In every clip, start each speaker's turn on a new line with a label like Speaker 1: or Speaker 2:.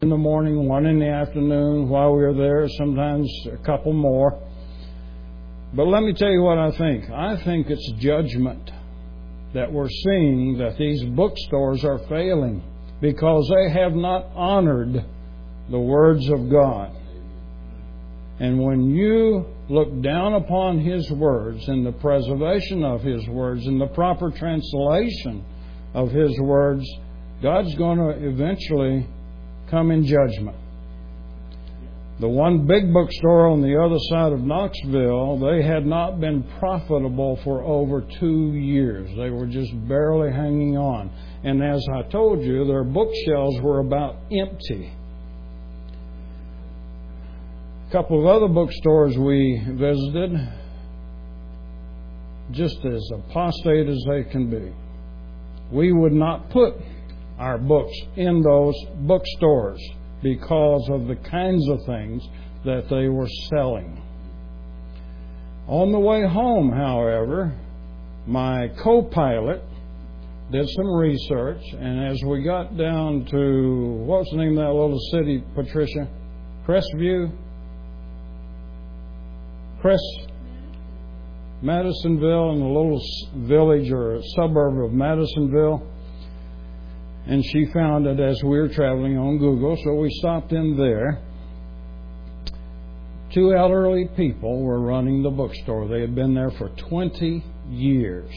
Speaker 1: in the morning, one in the afternoon while we were there, sometimes a couple more. But let me tell you what I think. I think it's judgment that we're seeing that these bookstores are failing because they have not honored the words of God. And when you look down upon His words and the preservation of His words and the proper translation of His words, God's going to eventually come in judgment. The one big bookstore on the other side of Knoxville, they had not been profitable for over 2 years. They were just barely hanging on. And as I told you, their bookshelves were about empty. A couple of other bookstores we visited, just as apostate as they can be. We would not put our books in those bookstores because of the kinds of things that they were selling. On the way home, however, my co-pilot did some research, and as we got down to, what's the name of that little city, Patricia? Crestview? Madisonville, in the little village or suburb of Madisonville. And she found it as we were traveling on Google, so we stopped in there. 2 elderly people were running the bookstore. They had been there for 20 years.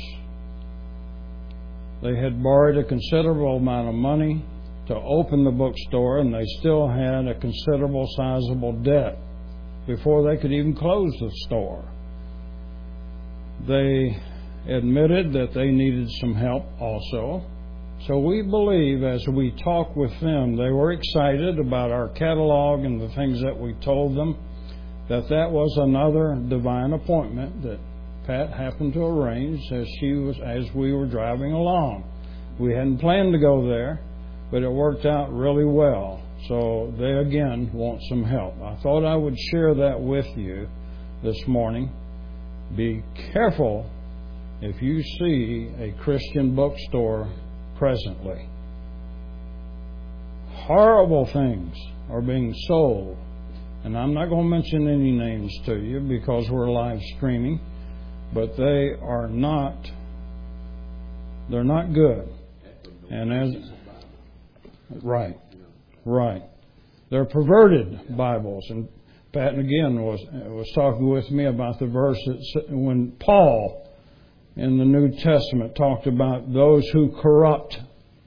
Speaker 1: They had borrowed a considerable amount of money to open the bookstore, and they still had a considerable sizable debt before they could even close the store. They admitted that they needed some help also. So we believe as we talk with them, they were excited about our catalog and the things that we told them, that was another divine appointment that Pat happened to arrange as we were driving along. We hadn't planned to go there, but it worked out really well. So they again want some help. I thought I would share that with you this morning. Be careful if you see a Christian bookstore presently. Horrible things are being sold. And I'm not going to mention any names to you because we're live streaming. But they're not good. And right. They're perverted Bibles. And Pat again was talking with me about the verse that when Paul in the New Testament talked about those who corrupt.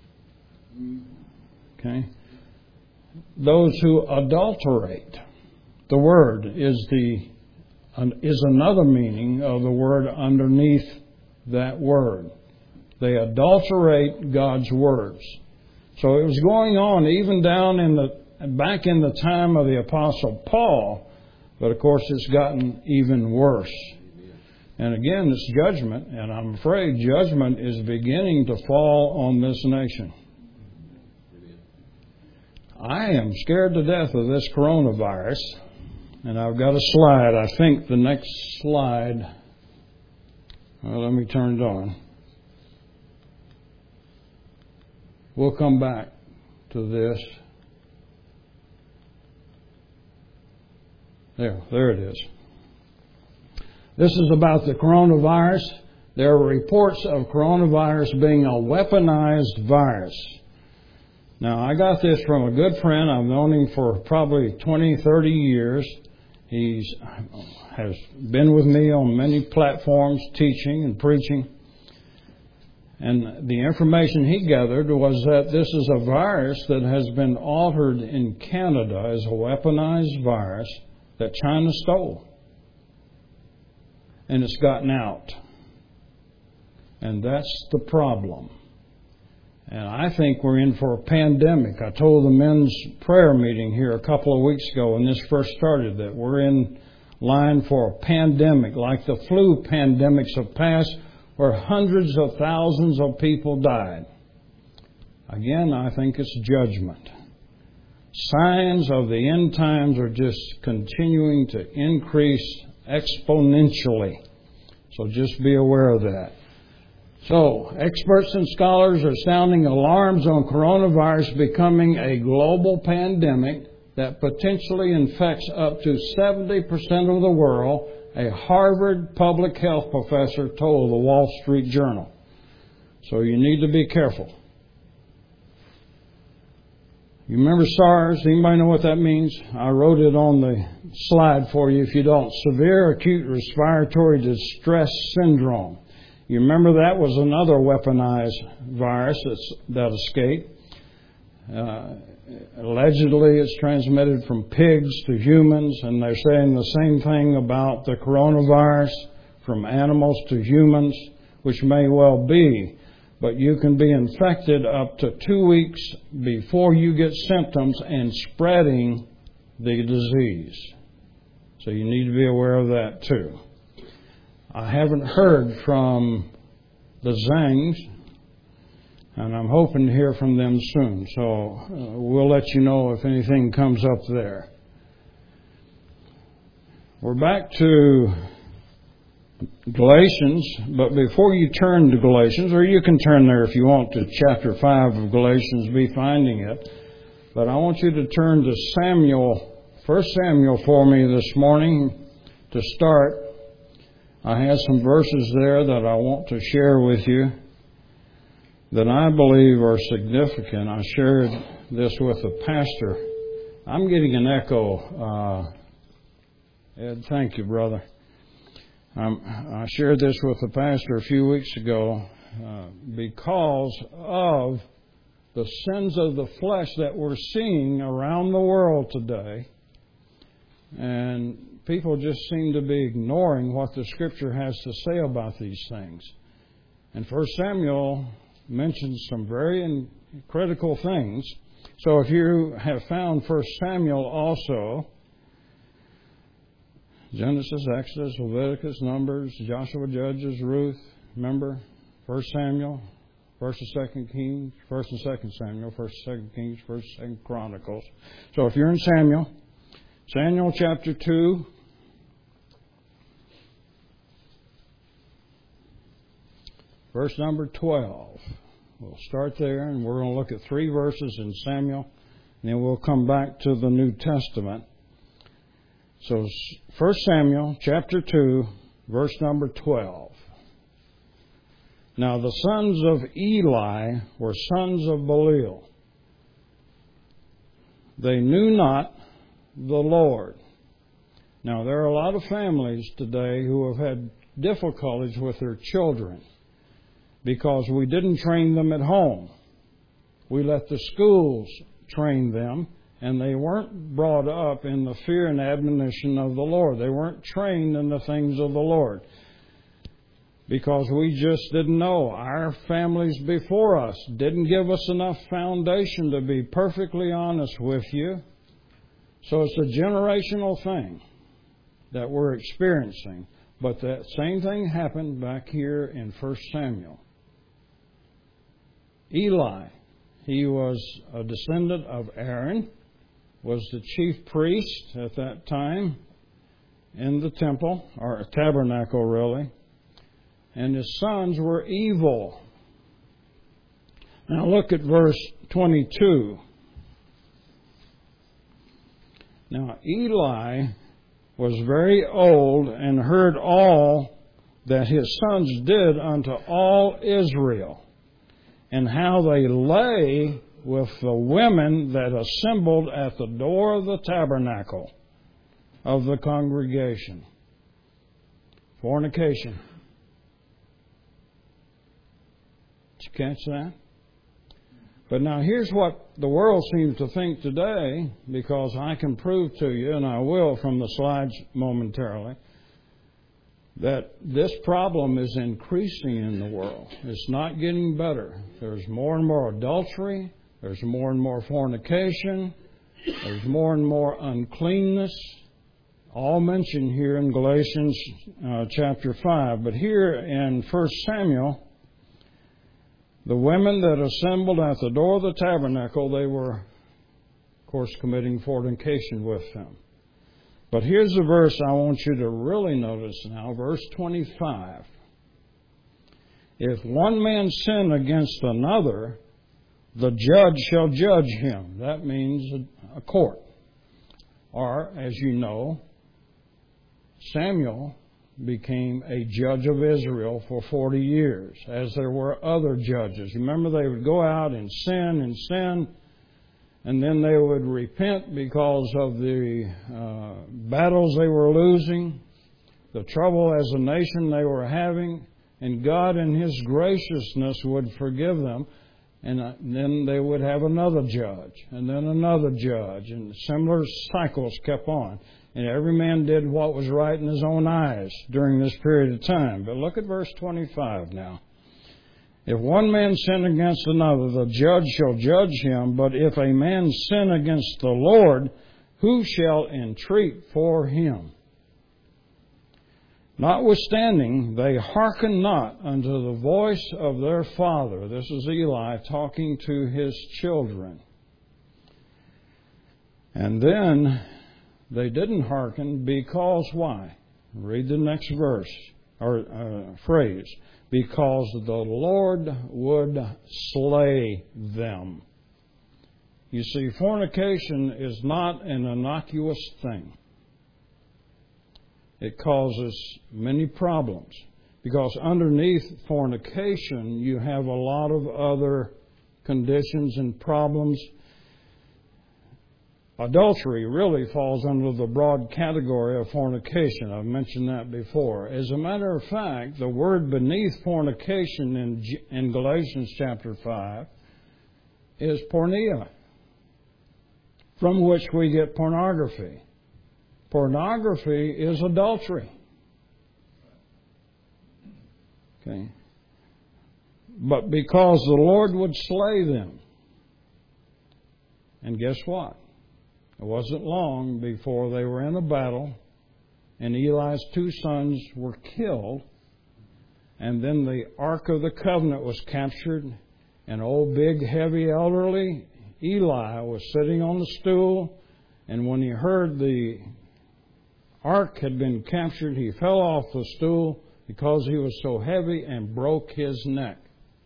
Speaker 1: Okay? Those who adulterate. The word is another meaning of the word underneath that word. They adulterate God's words. So it was going on even back in the time of the Apostle Paul, but of course it's gotten even worse. And again, it's judgment, and I'm afraid judgment is beginning to fall on this nation. I am scared to death of this coronavirus, and I've got a slide. I think the next slide, let me turn it on. We'll come back to this. There it is. This is about the coronavirus. There are reports of coronavirus being a weaponized virus. Now, I got this from a good friend. I've known him for probably 20, 30 years. He has been with me on many platforms, teaching and preaching. And the information he gathered was that this is a virus that has been altered in Canada as a weaponized virus that China stole. And it's gotten out. And that's the problem. And I think we're in for a pandemic. I told the men's prayer meeting here a couple of weeks ago when this first started that we're in line for a pandemic, like the flu pandemics of past, where hundreds of thousands of people died. Again, I think it's judgment. Signs of the end times are just continuing to increase exponentially. So just be aware of that. So, experts and scholars are sounding alarms on coronavirus becoming a global pandemic that potentially infects up to 70% of the world, a Harvard public health professor told the Wall Street Journal. So you need to be careful. You remember SARS? Anybody know what that means? I wrote it on the slide for you if you don't. Severe Acute Respiratory Distress Syndrome. You remember that was another weaponized virus that escaped. Allegedly, it's transmitted from pigs to humans, and they're saying the same thing about the coronavirus, from animals to humans, which may well be. But you can be infected up to 2 weeks before you get symptoms and spreading the disease. So you need to be aware of that too. I haven't heard from the Zangs, and I'm hoping to hear from them soon. So we'll let you know if anything comes up there. We're back to Galatians, but before you turn to Galatians, or you can turn there if you want to chapter 5 of Galatians, be finding it. But I want you to turn to Samuel, 1 Samuel for me this morning to start. I have some verses there that I want to share with you that I believe are significant. I shared this with the pastor. I'm getting an echo. Ed, thank you, brother. I shared this with the pastor a few weeks ago because of the sins of the flesh that we're seeing around the world today. And people just seem to be ignoring what the Scripture has to say about these things. And 1 Samuel mentions some very critical things. So if you have found 1 Samuel also, Genesis, Exodus, Leviticus, Numbers, Joshua, Judges, Ruth, remember? 1 Samuel, 1st and 2nd Kings, 1st and 2nd Samuel, 1st and 2nd Kings, 1st and 2nd Chronicles. So if you're in Samuel chapter 2, verse number 12. We'll start there, and we're going to look at 3 verses in Samuel, and then we'll come back to the New Testament. So 1 Samuel chapter 2, verse number 12. Now the sons of Eli were sons of Belial. They knew not the Lord. Now there are a lot of families today who have had difficulties with their children because we didn't train them at home. We let the schools train them, and they weren't brought up in the fear and admonition of the Lord. They weren't trained in the things of the Lord because we just didn't know. Our families before us didn't give us enough foundation, to be perfectly honest with you. So it's a generational thing that we're experiencing. But that same thing happened back here in 1 Samuel. Eli, he was a descendant of Aaron, was the chief priest at that time in the temple, or tabernacle really, and his sons were evil. Now look at verse 22. Now Eli was very old and heard all that his sons did unto all Israel, and how they lay with the women that assembled at the door of the tabernacle of the congregation. Fornication. Did you catch that? But now here's what the world seems to think today, because I can prove to you, and I will from the slides momentarily, that this problem is increasing in the world. It's not getting better. There's more and more adultery. There's more and more fornication. There's more and more uncleanness. All mentioned here in Galatians chapter 5. But here in 1 Samuel, the women that assembled at the door of the tabernacle, they were, of course, committing fornication with them. But here's the verse I want you to really notice now, verse 25. If one man sin against another, the judge shall judge him. That means a court. Or, as you know, Samuel became a judge of Israel for 40 years, as there were other judges. Remember, they would go out and sin, and then they would repent because of the battles they were losing, the trouble as a nation they were having, and God in His graciousness would forgive them, and then they would have another judge, and then another judge, and similar cycles kept on. And every man did what was right in his own eyes during this period of time. But look at verse 25 now. If one man sin against another, the judge shall judge him. But if a man sin against the Lord, who shall entreat for him? Notwithstanding, they hearken not unto the voice of their father. This is Eli talking to his children. And then they didn't hearken because why? Read the next verse or phrase. Because the Lord would slay them. You see, fornication is not an innocuous thing. It causes many problems. Because underneath fornication, you have a lot of other conditions and problems. Adultery really falls under the broad category of fornication. I've mentioned that before. As a matter of fact, the word beneath fornication in Galatians chapter 5 is porneia, from which we get pornography. Pornography is adultery. Okay. But because the Lord would slay them. And guess what? It wasn't long before they were in a battle, and Eli's two sons were killed, and then the Ark of the Covenant was captured, and old, big, heavy, elderly Eli was sitting on the stool, and when he heard the Ark had been captured, he fell off the stool because he was so heavy and broke his neck.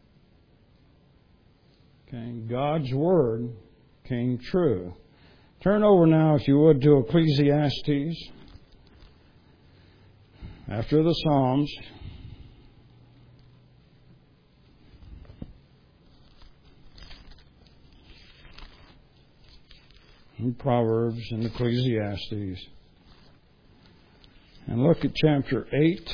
Speaker 1: Okay, God's Word came true. Turn over now, if you would, to Ecclesiastes. After the Psalms. And Proverbs and Ecclesiastes. And look at chapter 8.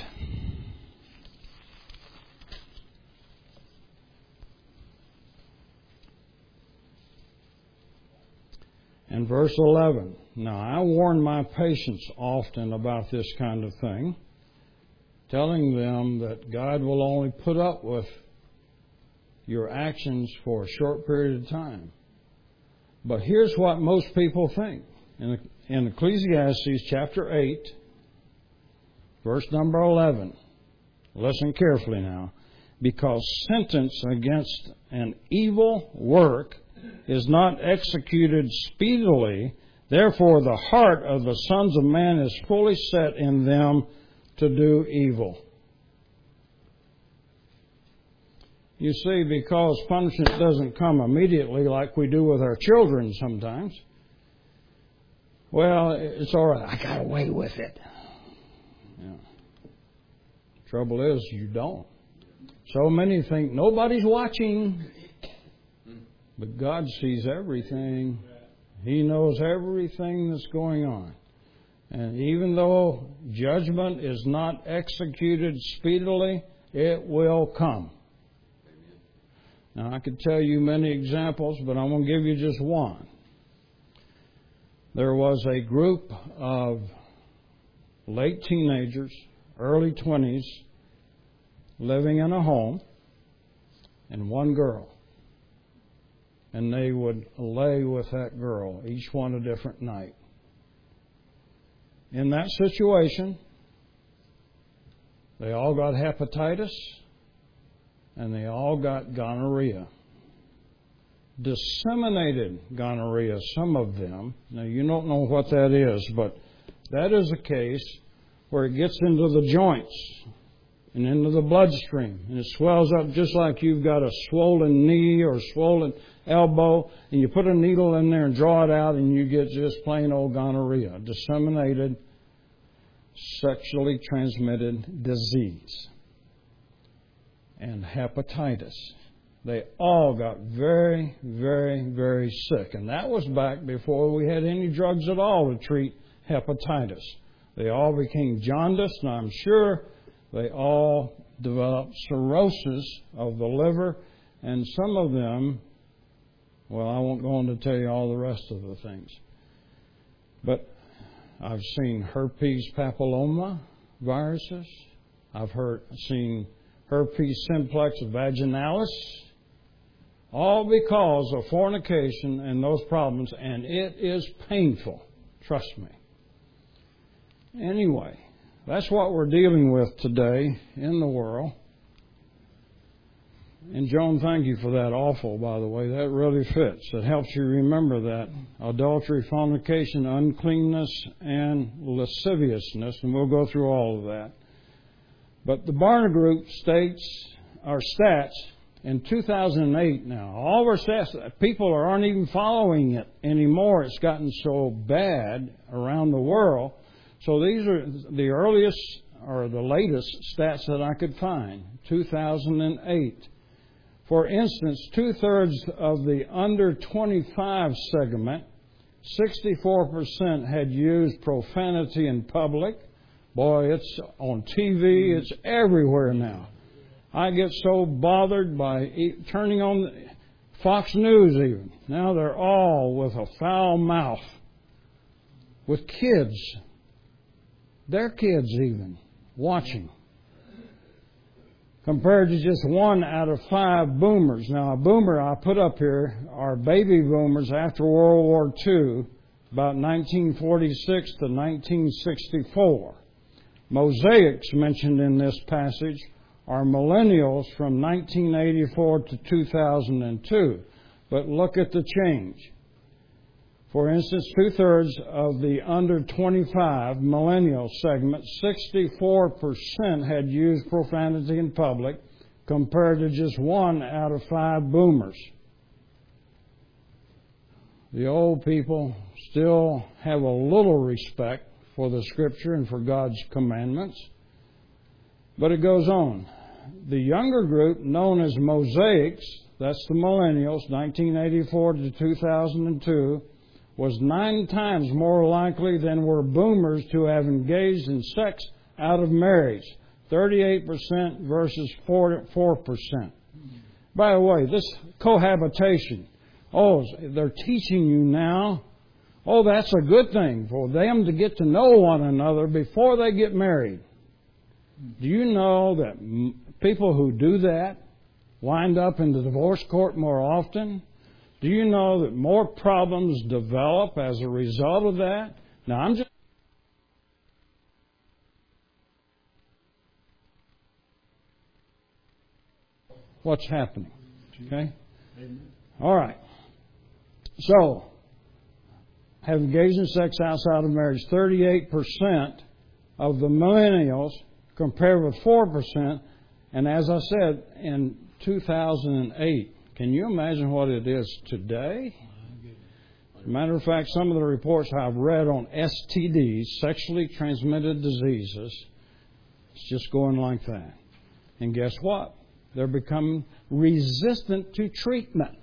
Speaker 1: And verse 11. Now, I warn my patients often about this kind of thing, telling them that God will only put up with your actions for a short period of time. But here's what most people think. In Ecclesiastes chapter 8, verse number 11, listen carefully now. Because sentence against an evil work is not executed speedily, therefore the heart of the sons of man is fully set in them to do evil. You see, because punishment doesn't come immediately like we do with our children sometimes, well, it's all right. I got away with it. Yeah. Trouble is, you don't. So many think nobody's watching. But God sees everything. He knows everything that's going on. And even though judgment is not executed speedily, it will come. Now, I could tell you many examples, but I'm going to give you just one. There was a group of late teenagers, early 20s, living in a home, and one girl. And they would lay with that girl, each one a different night. In that situation, they all got hepatitis, and they all got gonorrhea. Disseminated gonorrhea, some of them. Now, you don't know what that is, but that is a case where it gets into the joints, and into the bloodstream. And it swells up just like you've got a swollen knee or swollen elbow, and you put a needle in there and draw it out, and you get just plain old gonorrhea, disseminated, sexually transmitted disease, and hepatitis. They all got very, very, very sick. And that was back before we had any drugs at all to treat hepatitis. They all became jaundiced, and I'm sure they all developed cirrhosis of the liver, and some of them, well, I won't go on to tell you all the rest of the things. But I've seen herpes papilloma viruses. I've seen herpes simplex vaginalis, all because of fornication and those problems, and it is painful. Trust me. Anyway, that's what we're dealing with today in the world. And Joan, thank you for that awful, by the way. That really fits. It helps you remember that. Adultery, fornication, uncleanness, and lasciviousness. And we'll go through all of that. But the Barna Group states, our stats, in 2008 now, all of our stats, people aren't even following it anymore. It's gotten so bad around the world. So these are the earliest or the latest stats that I could find, 2008. For instance, 2/3 of the under 25 segment, 64% had used profanity in public. Boy, it's on TV, it's everywhere now. I get so bothered by turning on Fox News even. Now they're all with a foul mouth. With kids. Their kids even watching. Compared to just 1 out of 5 boomers. Now, a boomer I put up here are baby boomers after World War II, about 1946 to 1964. Mosaics mentioned in this passage are millennials from 1984 to 2002. But look at the change. For instance, 2/3 of the under 25 millennial segment, 64% had used profanity in public, compared to just 1 out of 5 boomers. The old people still have a little respect for the Scripture and for God's commandments. But it goes on. The younger group, known as Mosaics, that's the millennials, 1984 to 2002, was 9 times more likely than were boomers to have engaged in sex out of marriage, 38% versus 4%. By the way, this cohabitation, they're teaching you now, that's a good thing for them to get to know one another before they get married. Do you know that people who do that wind up in the divorce court more often? Do you know that more problems develop as a result of that? Now, I'm just... What's happening? Okay? All right. So, have engaged in sex outside of marriage. 38% of the millennials compared with 4%. And as I said, in 2008, can you imagine what it is today? As a matter of fact, some of the reports I've read on STDs, sexually transmitted diseases, it's just going like that. And guess what? They're becoming resistant to treatment.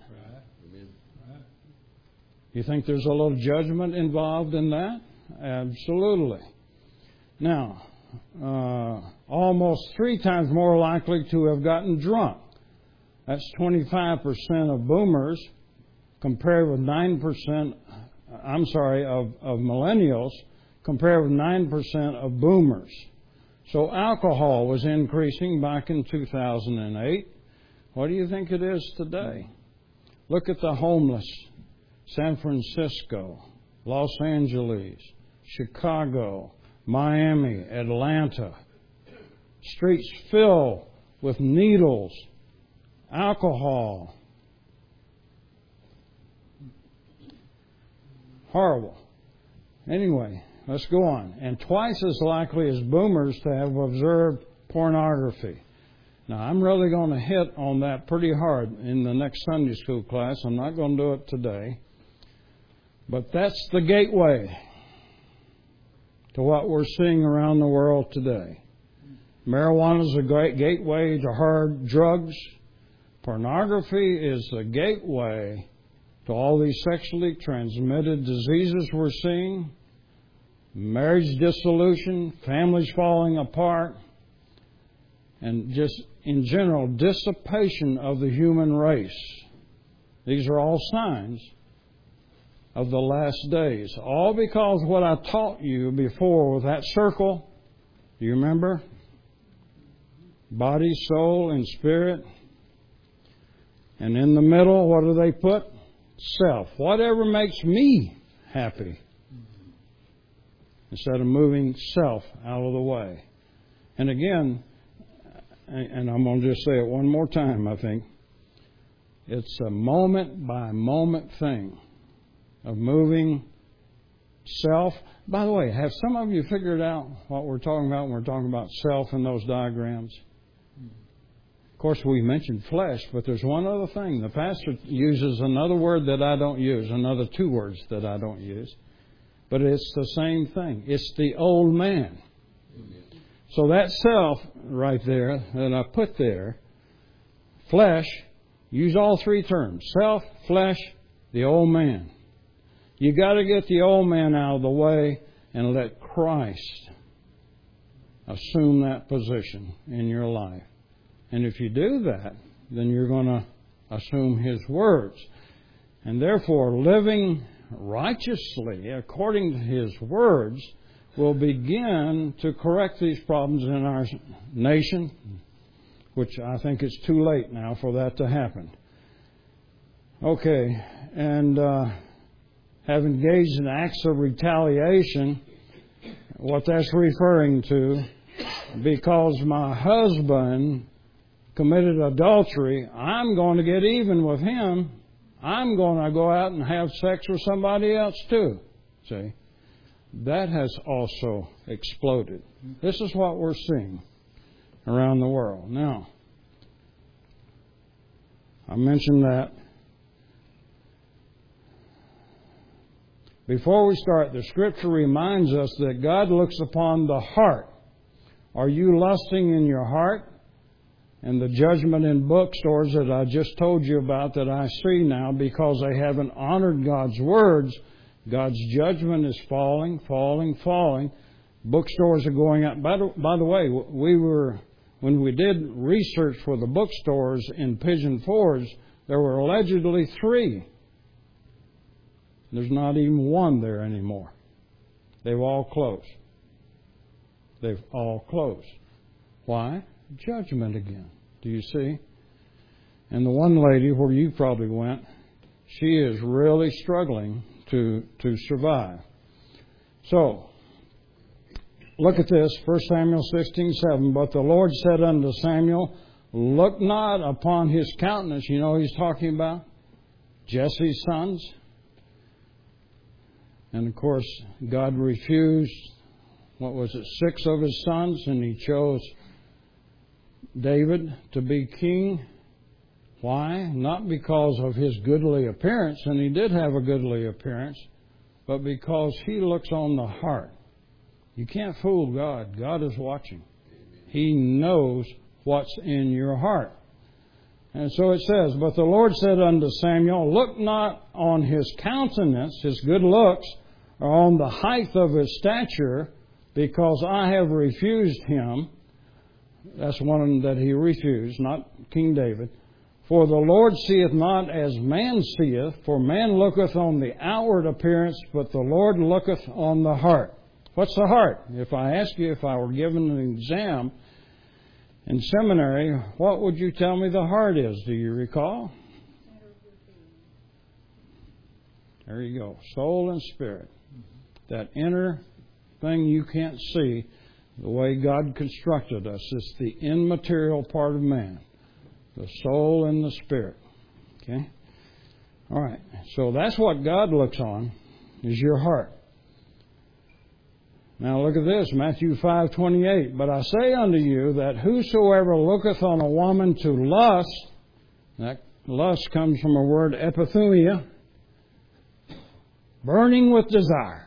Speaker 1: You think there's a little judgment involved in that? Absolutely. Now, almost 3 times more likely to have gotten drunk. That's 25% of boomers compared with 9%, of millennials compared with 9% of boomers. So alcohol was increasing back in 2008. What do you think it is today? Look at the homeless. San Francisco, Los Angeles, Chicago, Miami, Atlanta. Streets filled with needles, alcohol. Horrible. Anyway, let's go on. And twice as likely as boomers to have observed pornography. Now, I'm really going to hit on that pretty hard in the next Sunday school class. I'm not going to do it today. But that's the gateway to what we're seeing around the world today. Marijuana is a great gateway to hard drugs. Pornography is the gateway to all these sexually transmitted diseases we're seeing. Marriage dissolution, families falling apart, and just in general dissipation of the human race. These are all signs of the last days. All because what I taught you before with that circle, do you remember? Body, soul, and spirit. And in the middle, what do they put? Self. Whatever makes me happy. Instead of moving self out of the way. And again, and I'm going to just say it one more time, I think. It's a moment-by-moment thing of moving self. By the way, have some of you figured out what we're talking about when we're talking about self in those diagrams? Of course, we mentioned flesh, but there's one other thing. The pastor uses another word that I don't use, another two words that I don't use. But it's the same thing. It's the old man. So that self right there that I put there, flesh, use all three terms. Self, flesh, the old man. You got to get the old man out of the way and let Christ assume that position in your life. And if you do that, then you're going to assume His words. And therefore, living righteously according to His words will begin to correct these problems in our nation, which I think it's too late now for that to happen. Okay, and have engaged in acts of retaliation, what that's referring to, because my husband committed adultery, I'm going to get even with him. I'm going to go out and have sex with somebody else too. See? That has also exploded. This is what we're seeing around the world. Now, I mentioned that. Before we start, the Scripture reminds us that God looks upon the heart. Are you lusting in your heart? And the judgment in bookstores that I just told you about that I see now, because they haven't honored God's words, God's judgment is falling. Bookstores are going up. By the way, when we did research for the bookstores in Pigeon Forge, there were allegedly 3. There's not even one there anymore. They've all closed. Why? Judgment again. Do you see? And the one lady where you probably went, she is really struggling to survive. So, look at this, 1 Samuel 16:7. But the Lord said unto Samuel, look not upon his countenance. You know who he's talking about? Jesse's sons. And of course, God refused, 6 of his sons, and He chose David to be king. Why? Not because of his goodly appearance, and he did have a goodly appearance, but because he looks on the heart. You can't fool God. God is watching. He knows what's in your heart. And so it says, but the Lord said unto Samuel, look not on his countenance, his good looks, or on the height of his stature, because I have refused him. That's one that he refused, not King David. For the Lord seeth not as man seeth, for man looketh on the outward appearance, but the Lord looketh on the heart. What's the heart? If I ask you, if I were given an exam in seminary, what would you tell me the heart is? Do you recall? There you go. Soul and spirit. That inner thing you can't see, the way God constructed us, is the immaterial part of man. The soul and the spirit. Okay? All right. So that's what God looks on, is your heart. Now look at this, Matthew 5:28. But I say unto you that whosoever looketh on a woman to lust, that lust comes from a word epithumia, burning with desire.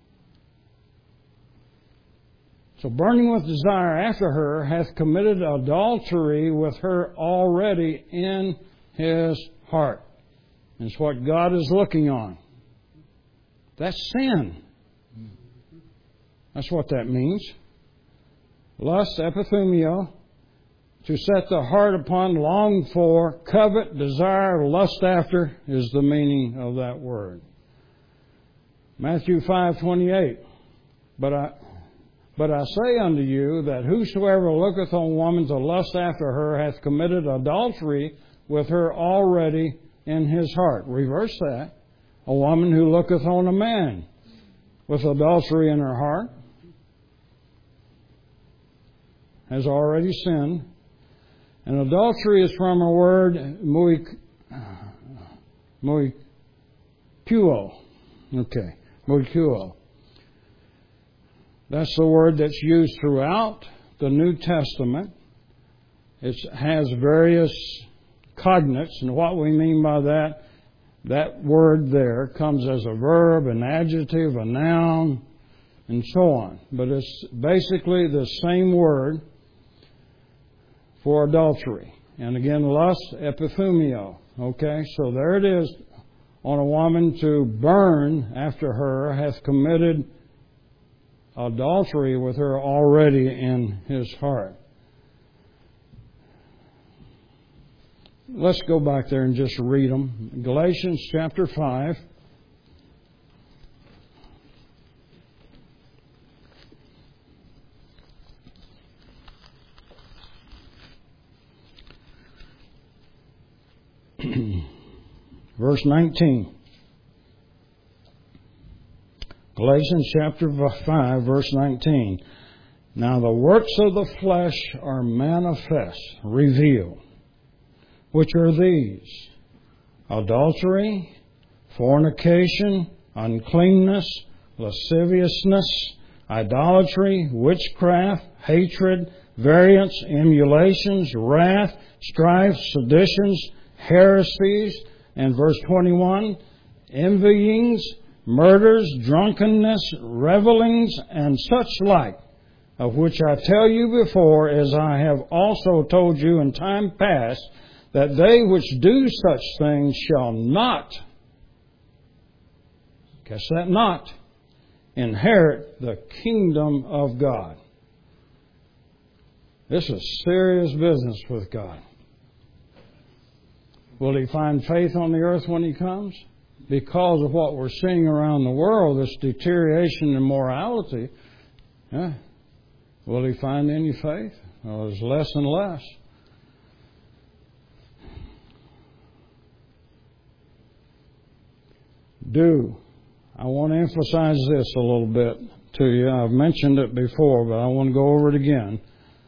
Speaker 1: So burning with desire after her hath committed adultery with her already in his heart. It's what God is looking on. That's sin. That's what that means. Lust, epithumio, to set the heart upon, long for, covet, desire, lust after, is the meaning of that word. Matthew 5:28. But I say unto you that whosoever looketh on woman to lust after her hath committed adultery with her already in his heart. Reverse that. A woman who looketh on a man with adultery in her heart has already sinned. And adultery is from a word moikuo. Okay, moikuo. That's the word that's used throughout the New Testament. It has various cognates, and what we mean by that word there comes as a verb, an adjective, a noun, and so on. But it's basically the same word for adultery. And again, lust, epithumio. Okay, so there it is. On a woman to burn after her hath committed adultery with her already in his heart. Let's go back there and just read them. Galatians chapter 5. Verse 19. Galatians chapter 5, verse 19. Now the works of the flesh are manifest, revealed, which are these: adultery, fornication, uncleanness, lasciviousness, idolatry, witchcraft, hatred, variance, emulations, wrath, strife, seditions, heresies, and verse 21, envyings, murders, drunkenness, revellings, and such like, of which I tell you before, as I have also told you in time past, that they which do such things shall not, guess that not, inherit the kingdom of God. This is serious business with God. Will He find faith on the earth when He comes? Because of what we're seeing around the world, this deterioration in morality, will He find any faith? Well, there's less and less. I want to emphasize this a little bit to you. I've mentioned it before, but I want to go over it again.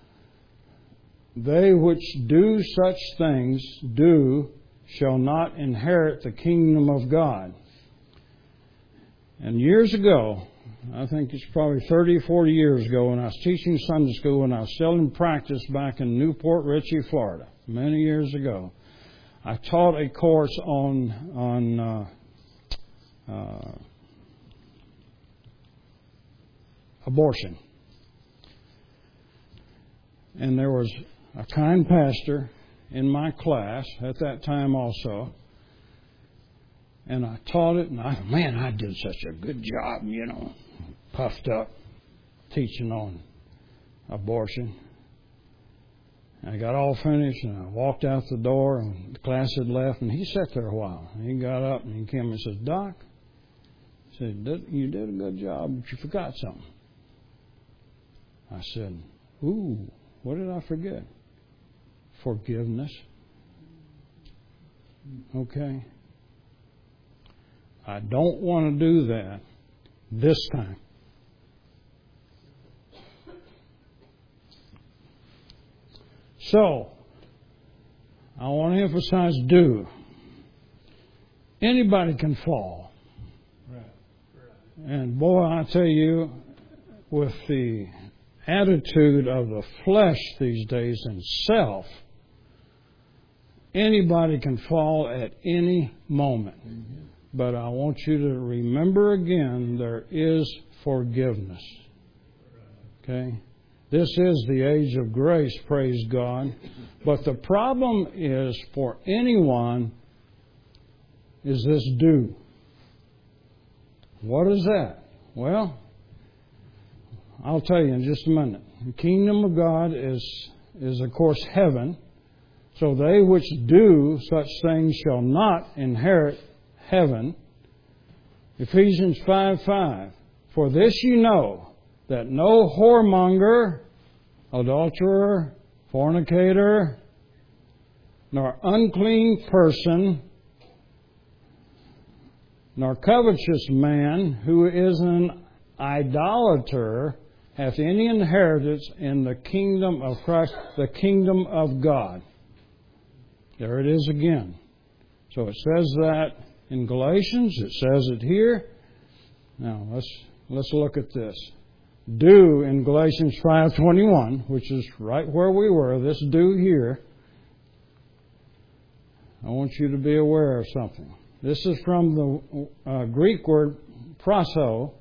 Speaker 1: They which do such things shall not inherit the kingdom of God. And years ago, I think it's probably 30, 40 years ago, when I was teaching Sunday school and I was still in practice back in Newport Richey, Florida, many years ago, I taught a course on abortion. And there was a kind pastor in my class at that time also. And I taught it, and I did such a good job, puffed up, teaching on abortion. I got all finished, and I walked out the door, and the class had left, and he sat there a while. He got up, and he came and says, "Doc," he said, "you did a good job, but you forgot something." I said, "Ooh, what did I forget?" Forgiveness. Okay. I don't want to do that this time. So, I want to emphasize do. Anybody can fall. Right. And boy, I tell you, with the attitude of the flesh these days and self, anybody can fall at any moment. Mm-hmm. But I want you to remember again, there is forgiveness. Okay? This is the age of grace, praise God. But the problem is, for anyone, is this due. What is that? Well, I'll tell you in just a minute. The kingdom of God is of course heaven. So they which do such things shall not inherit heaven. Ephesians 5:5. For this you know, that no whoremonger, adulterer, fornicator, nor unclean person, nor covetous man, who is an idolater, hath any inheritance in the kingdom of Christ, the kingdom of God. There it is again. So it says that in Galatians, it says it here. Now let's look at this. Do in Galatians 5:21, which is right where we were, this do here. I want you to be aware of something. This is from the Greek word proso.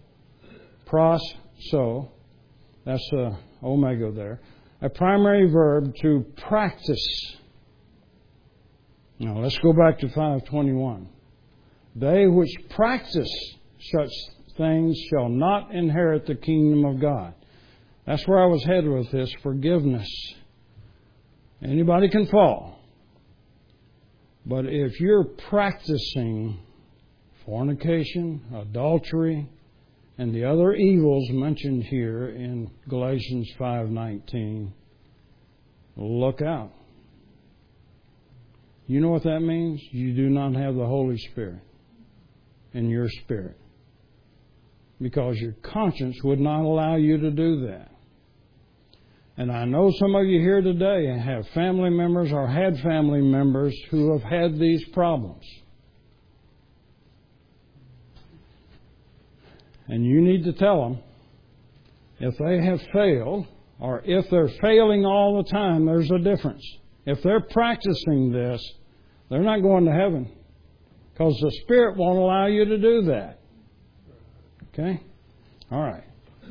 Speaker 1: That's the omega there. A primary verb to practice. Now let's go back to 5:21. They which practice such things shall not inherit the kingdom of God. That's where I was headed with this, forgiveness. Anybody can fall. But if you're practicing fornication, adultery, and the other evils mentioned here in Galatians 5:19, look out. You know what that means? You do not have the Holy Spirit in your spirit. Because your conscience would not allow you to do that. And I know some of you here today have family members or had family members who have had these problems. And you need to tell them, if they have failed, or if they're failing all the time, there's a difference. If they're practicing this, they're not going to heaven. Because the Spirit won't allow you to do that. Okay? All right.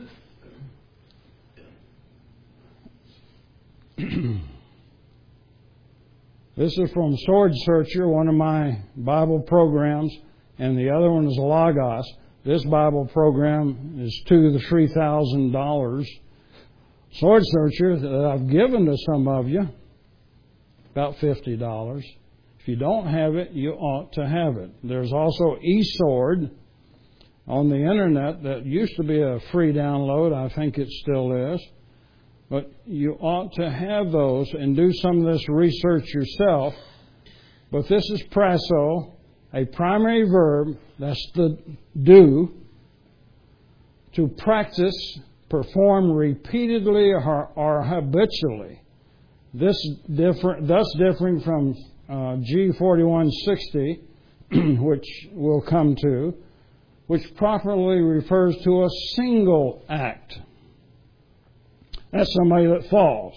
Speaker 1: This is from Sword Searcher, one of my Bible programs, and the other one is Logos. This Bible program is $2,000 to $3,000. Sword Searcher that I've given to some of you, about $50. If you don't have it, you ought to have it. There's also eSword on the internet that used to be a free download. I think it still is. But you ought to have those and do some of this research yourself. But this is praso, a primary verb, that's the do, to practice, perform repeatedly or habitually. Thus differing from G4160, which we'll come to, which properly refers to a single act. That's somebody that falls.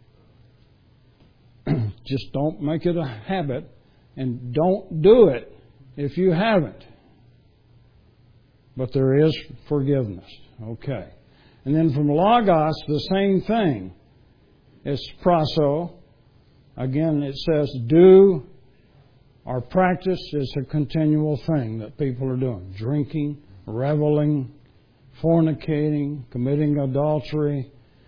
Speaker 1: Just don't make it a habit, and don't do it if you haven't. But there is forgiveness. Okay. And then from Logos, the same thing. It's praso. Again, it says do or practice is a continual thing that people are doing. Drinking, reveling, fornicating, committing adultery.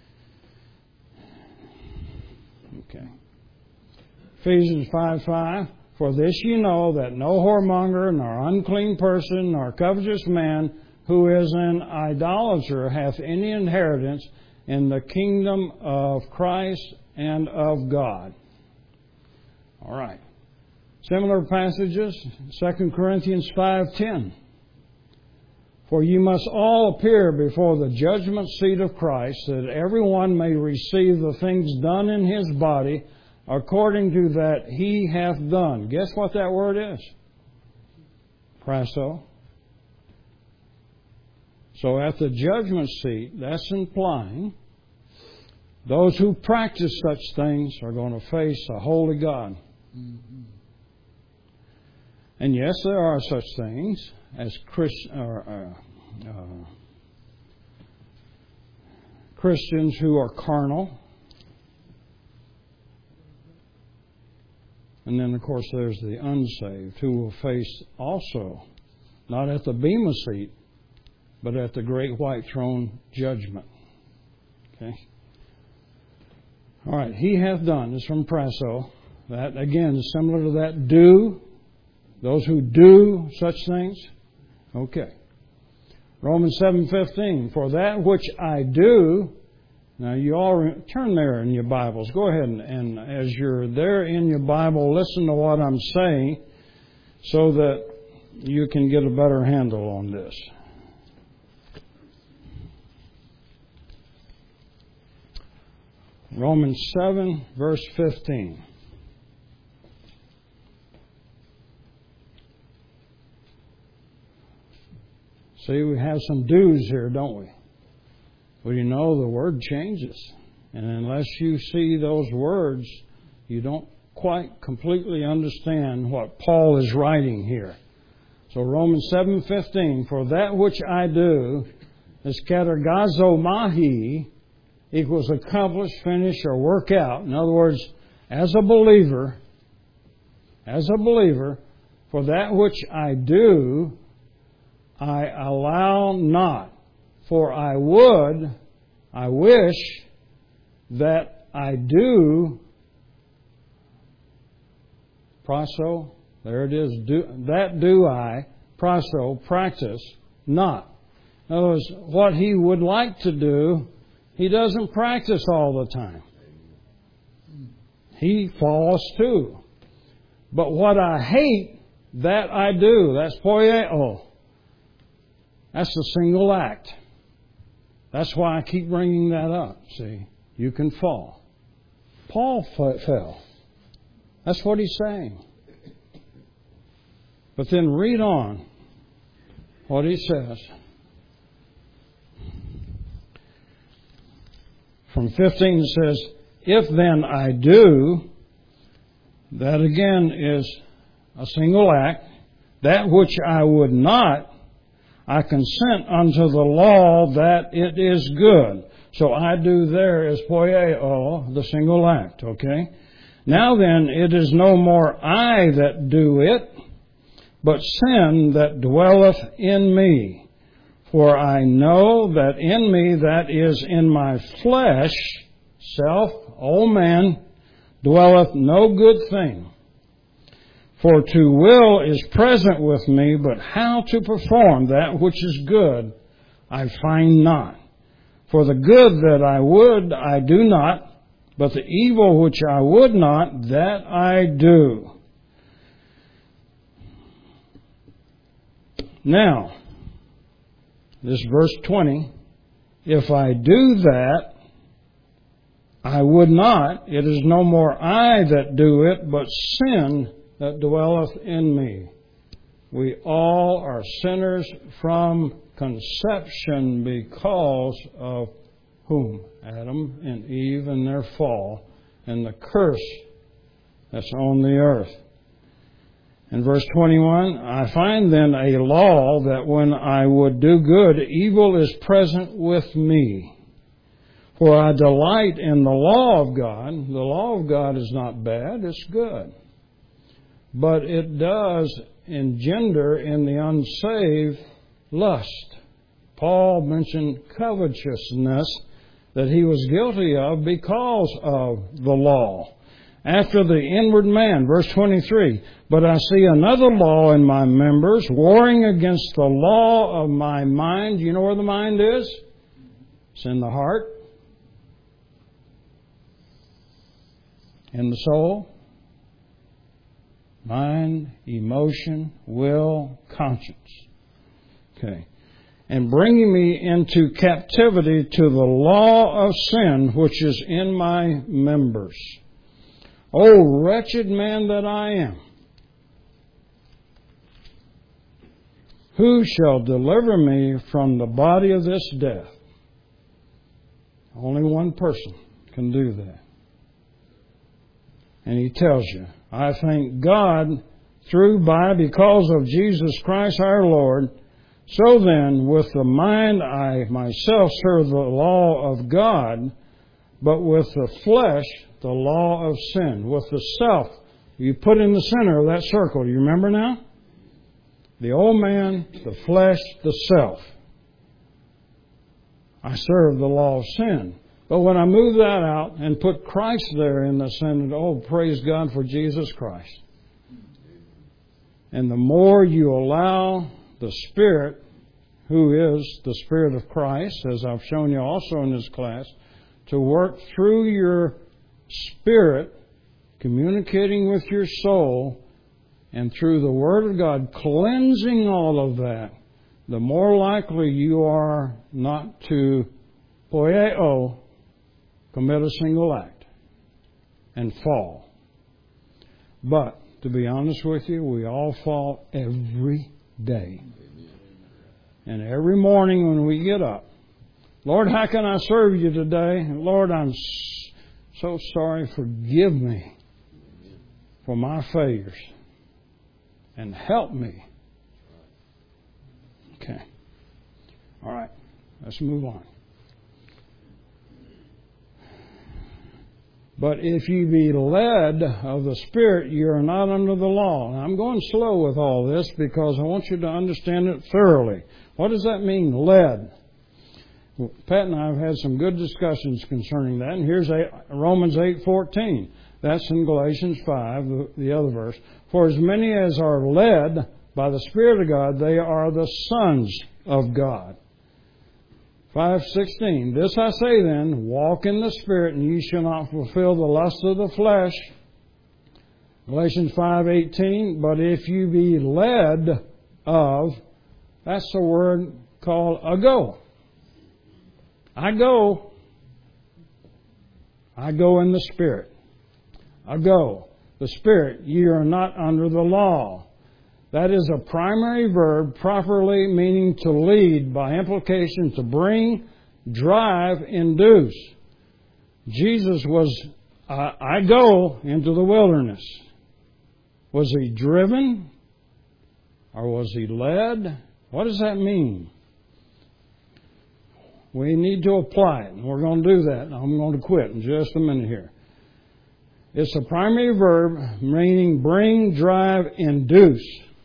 Speaker 1: Okay. Ephesians 5:5. For this you know that no whoremonger, nor unclean person, nor covetous man, who is an idolater, hath any inheritance in the kingdom of Christ and of God. All right. Similar passages, 2 Corinthians 5:10. For you must all appear before the judgment seat of Christ, that everyone may receive the things done in his body according to that he hath done. Guess what that word is? Praso. So at the judgment seat, that's implying those who practice such things are going to face a holy God. Mm-hmm. And yes, there are such things as Christians who are carnal. And then, of course, there's the unsaved who will face also, not at the bema seat, but at the great white throne judgment. Okay? All right, he hath done is from Praso. That, again, is similar to that do. Those who do such things. Okay. Romans 7:15. For that which I do. Now, you all turn there in your Bibles. Go ahead and as you're there in your Bible, listen to what I'm saying so that you can get a better handle on this. Romans 7, verse 15. See, we have some do's here, don't we? Well, you know the word changes. And unless you see those words, you don't quite completely understand what Paul is writing here. So Romans 7:15, for that which I do is katergazo mahi, equals accomplish, finish, or work out. In other words, as a believer, for that which I do, I allow not. For I wish that I do, praso, there it is, do I, praso, practice, not. In other words, what he would like to do, he doesn't practice all the time. He falls too. But what I hate, that I do. That's poieo. That's the single act. That's why I keep bringing that up. See, you can fall. Paul fell. That's what he's saying. But then read on what he says. From 15 it says, if then I do, that again is a single act, that which I would not, I consent unto the law that it is good. So I do there is poieo, the single act, okay? Now then, it is no more I that do it, but sin that dwelleth in me. For I know that in me, that is in my flesh, self, old man, dwelleth no good thing. For to will is present with me, but how to perform that which is good, I find not. For the good that I would, I do not, but the evil which I would not, that I do. Now, this verse 20, if I do that, I would not, it is no more I that do it, but sin that dwelleth in me. We all are sinners from conception because of whom? Adam and Eve and their fall and the curse that's on the earth. In verse 21, I find then a law that when I would do good, evil is present with me. For I delight in the law of God. The law of God is not bad, it's good. But it does engender in the unsaved lust. Paul mentioned covetousness that he was guilty of because of the law. After the inward man, verse 23, but I see another law in my members, warring against the law of my mind. You know where the mind is? It's in the heart, in the soul. Mind, emotion, will, conscience. Okay. And bringing me into captivity to the law of sin which is in my members. O wretched man that I am, Who shall deliver me from the body of this death? Only one person can do that. And he tells you, I thank God because of Jesus Christ our Lord. So then, with the mind I myself serve the law of God, but with the flesh, the law of sin. With the self, you put in the center of that circle. Do you remember now? The old man, the flesh, the self. I serve the law of sin. But when I move that out and put Christ there in the center, oh, praise God for Jesus Christ. And the more you allow the Spirit, who is the Spirit of Christ, as I've shown you also in this class, to work through your spirit, communicating with your soul, and through the Word of God, cleansing all of that, the more likely you are not to poieo, commit a single act, and fall. But, to be honest with you, we all fall every day. And every morning when we get up, Lord, how can I serve you today? And Lord, I'm so sorry. Forgive me for my failures. And help me. Okay. All right. Let's move on. But if you be led of the Spirit, you are not under the law. Now, I'm going slow with all this because I want you to understand it thoroughly. What does that mean, led? Well, Pat and I have had some good discussions concerning that. And here's Romans 8:14. That's in Galatians 5, the other verse. For as many as are led by the Spirit of God, they are the sons of God. 5:16. This I say then, walk in the Spirit, and ye shall not fulfill the lust of the flesh. Galatians 5:18. But if you be led of, that's the word called ago. I go in the Spirit. Ago. The Spirit, ye are not under the law. That is a primary verb, properly meaning to lead, by implication to bring, drive, induce. Jesus was, I go into the wilderness. Was he driven? Or was he led? What does that mean? We need to apply it, and we're going to do that. I'm going to quit in just a minute here. It's a primary verb meaning bring, drive, induce.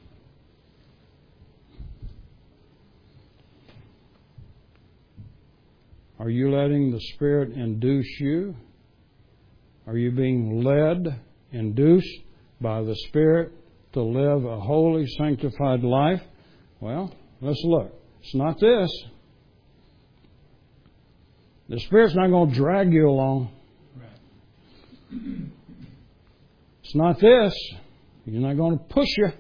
Speaker 1: Are you letting the Spirit induce you? Are you being led, induced by the Spirit to live a holy, sanctified life? Well, let's look. It's not this. The Spirit's not going to drag you along. It's not this. You're not going to push you.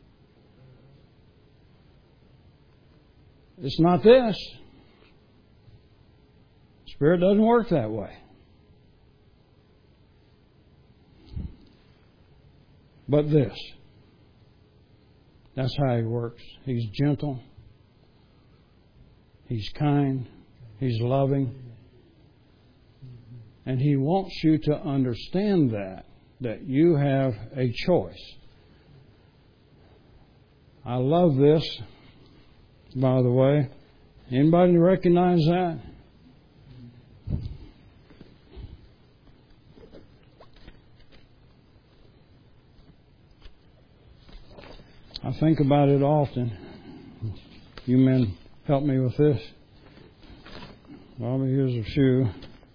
Speaker 1: It's not this. Spirit doesn't work that way. But this. That's how He works. He's gentle. He's kind. He's loving. And He wants you to understand that you have a choice. I love this, by the way. Anybody recognize that? I think about it often. You men help me with this. Bobby, here's a few.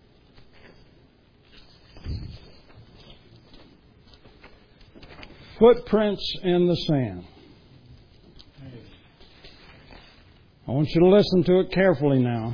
Speaker 1: Footprints in the sand. I want you to listen to it carefully now.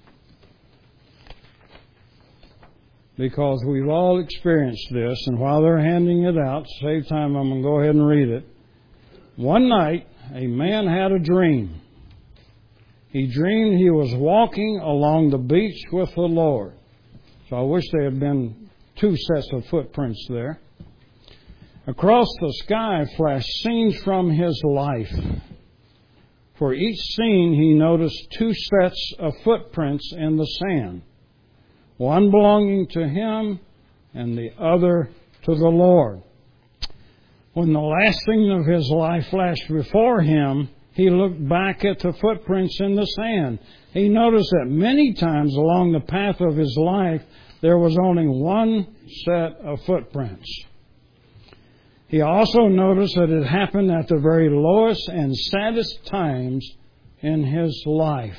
Speaker 1: Because we've all experienced this, and while they're handing it out, to save time, I'm going to go ahead and read it. One night, a man had a dream. He dreamed he was walking along the beach with the Lord. So I wish there had been two sets of footprints there. Across the sky flashed scenes from his life. For each scene he noticed two sets of footprints in the sand, one belonging to him and the other to the Lord. When the last scene of his life flashed before him, he looked back at the footprints in the sand. He noticed that many times along the path of his life, there was only one set of footprints. He also noticed that it happened at the very lowest and saddest times in his life.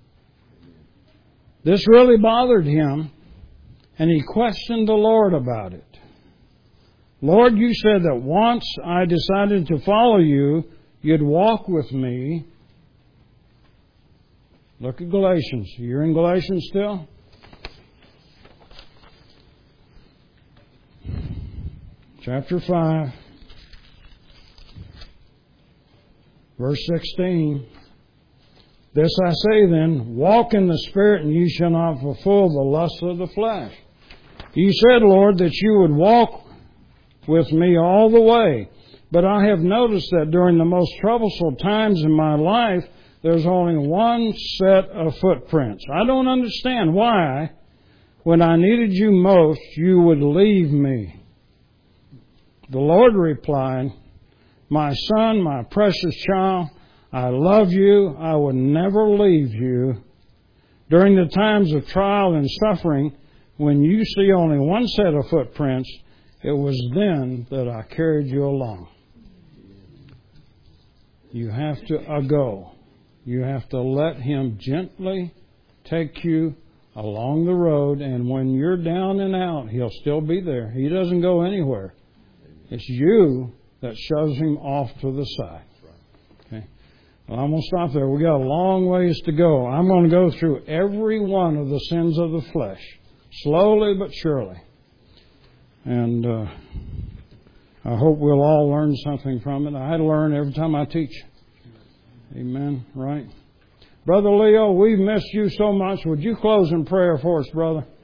Speaker 1: This really bothered him, and he questioned the Lord about it. Lord, you said that once I decided to follow you, you'd walk with me. Look at Galatians. You're in Galatians still? Chapter 5, verse 16. This I say then, walk in the Spirit, and ye shall not fulfill the lusts of the flesh. You said, Lord, that you would walk with me all the way. But I have noticed that during the most troublesome times in my life, there's only one set of footprints. I don't understand why, when I needed you most, you would leave me. The Lord replied, my son, my precious child, I love you. I will never leave you. During the times of trial and suffering, when you see only one set of footprints, it was then that I carried you along. You have to go. You have to let Him gently take you along the road, and when you're down and out, He'll still be there. He doesn't go anywhere. It's you that shoves Him off to the side. Okay. Well, I'm going to stop there. We got a long ways to go. I'm going to go through every one of the sins of the flesh, slowly but surely. And I hope we'll all learn something from it. I learn every time I teach. Amen. Right? Brother Leo, we've missed you so much. Would you close in prayer for us, brother?